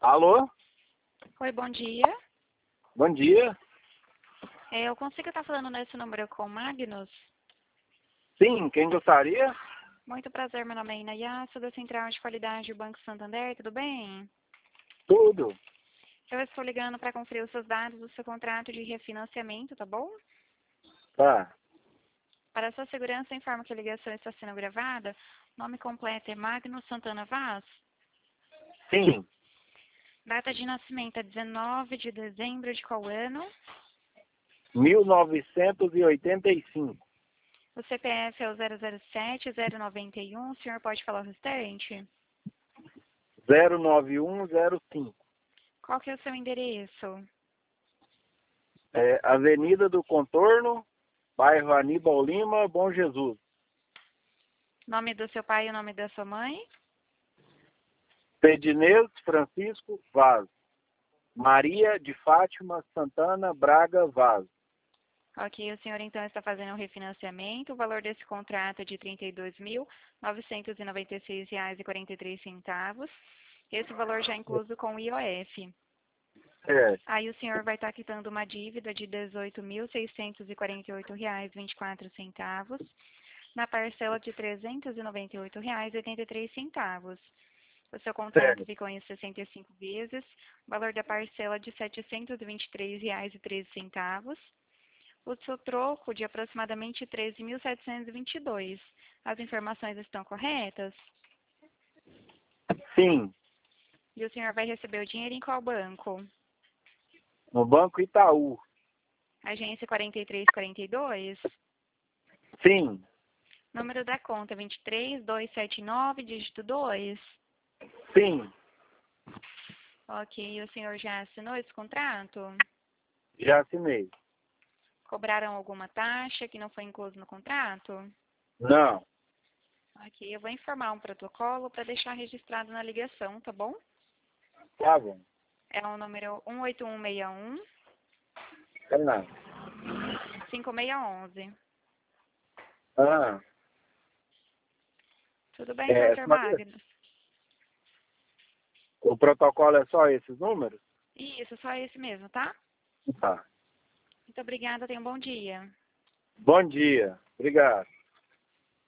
Alô? Oi, bom dia. Bom dia. Eu consigo estar falando nesse número com o Magnus? Sim, quem gostaria? Muito prazer, meu nome é Inaya, sou da Central de Qualidade do Banco Santander, tudo bem? Tudo. Eu estou ligando para conferir os seus dados do seu contrato de refinanciamento, tá bom? Tá. Para sua segurança, informo que a ligação está sendo gravada. Nome completo é Magnus Santana Vaz. Sim. Data de nascimento é 19 de dezembro de qual ano? 1985. O CPF é o 007-091. O senhor pode falar o restante? 09105. Qual que é o seu endereço? Avenida do Contorno, bairro Aníbal Lima, Bom Jesus. Nome do seu pai e o nome da sua mãe? Pedinês Francisco Vaz. Maria de Fátima Santana Braga Vaz. Ok, o senhor então está fazendo um refinanciamento. O valor desse contrato é de R$ 32.996,43. Esse valor já é incluso com o IOF. Aí o senhor vai estar quitando uma dívida de R$ 18.648,24 na parcela de R$ 398,83. O seu contrato ficou em 65 vezes, o valor da parcela de R$ 723,13. O seu troco de aproximadamente 13.722. As informações estão corretas? Sim. E o senhor vai receber o dinheiro em qual banco? No Banco Itaú. Agência 4342? Sim. Número da conta 23279, dígito 2? Sim. Ok, o senhor já assinou esse contrato? Já assinei. Cobraram alguma taxa que não foi incluso no contrato? Não. Ok, eu vou informar um protocolo para deixar registrado na ligação, tá bom? Tá bom. É o número 18161 Fernando. 5611. Ah. Tudo bem, Dr. Magnus? O protocolo é só esses números? Isso, só esse mesmo, tá? Tá. Muito obrigada, tenha um bom dia. Bom dia. Obrigado.